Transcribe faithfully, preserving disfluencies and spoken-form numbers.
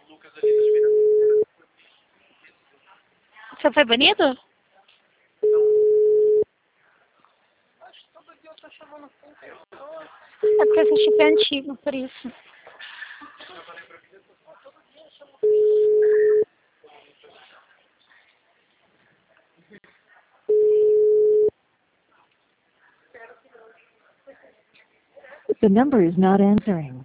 Você foi banido? É porque esse chip é antigo, por isso. The number is not answering.